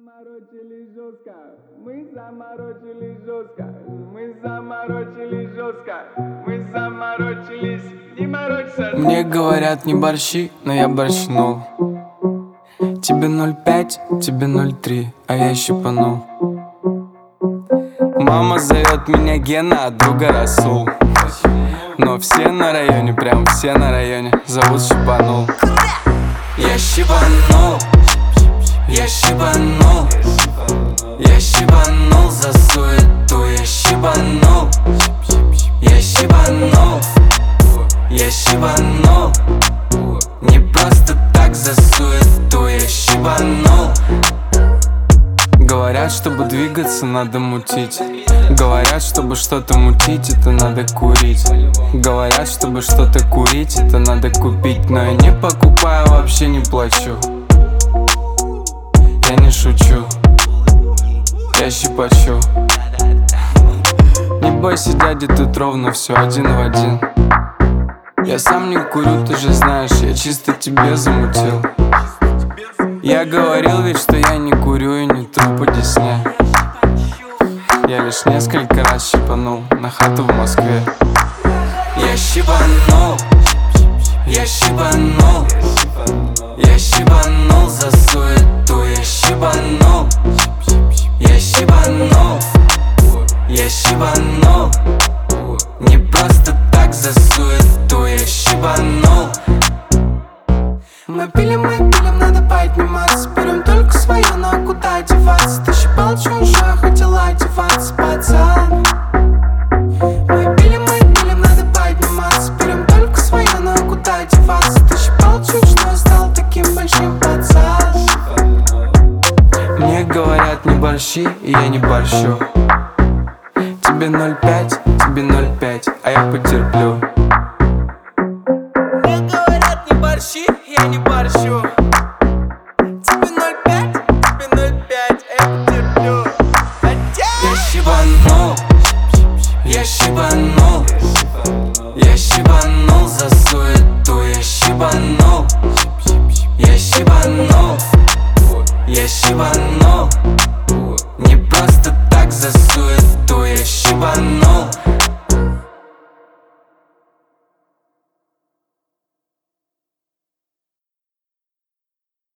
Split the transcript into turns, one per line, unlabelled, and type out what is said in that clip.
заморочили жестко, мы заморочили жестко, мы заморочили жестко, мы заморочились, не морочься.
Мне говорят не борщи, но я борщнул. Тебе 0,5, тебе 0,3, а я щипанул. Мама зовет меня Гена, а друга Расул. Но все на районе, прям все на районе зовут щипанул. Я щипанул, я щипанул, я щипанул за суету, я щипанул, я щипанул, я щипанул. Не просто так за суету, я щипанул. Говорят, чтобы двигаться, надо мутить. Говорят, чтобы что-то мутить, это надо курить. Говорят, чтобы что-то курить, это надо купить. Но я не покупаю, вообще не плачу. Я не шучу, я щипачу. Не бойся, дядя, тут ровно все один в один. Я сам не курю, ты же знаешь, я чисто тебе замутил. Я говорил ведь, что я не курю и не тру по Десне. Я лишь несколько раз щипанул на хату в Москве. Я щипанул, я щипанул, я щипанул за суету, я щипанул, я щипанул, я щипанул. Не просто так за суету, я щипанул. Мы пилим, надо подниматься. Берем только свое, но куда деваться? Ты щипал чужое, хотела одеваться, пацан. Мы пилим, надо подниматься. Берем только свое, но куда деваться? Ты щипал чужое, стал таким большим, пацан. Мне говорят не борщи, и я не борщу. Тебе 0,5, тебе 0,5, а я потерплю. Мне говорят не борщи, я не борщу. Тебе 0,5, тебе 0,5, а я потерплю. Я щипанул, я щипанул, я щипанул за суету, я щипанул, я щипанул, я щипанул. Не просто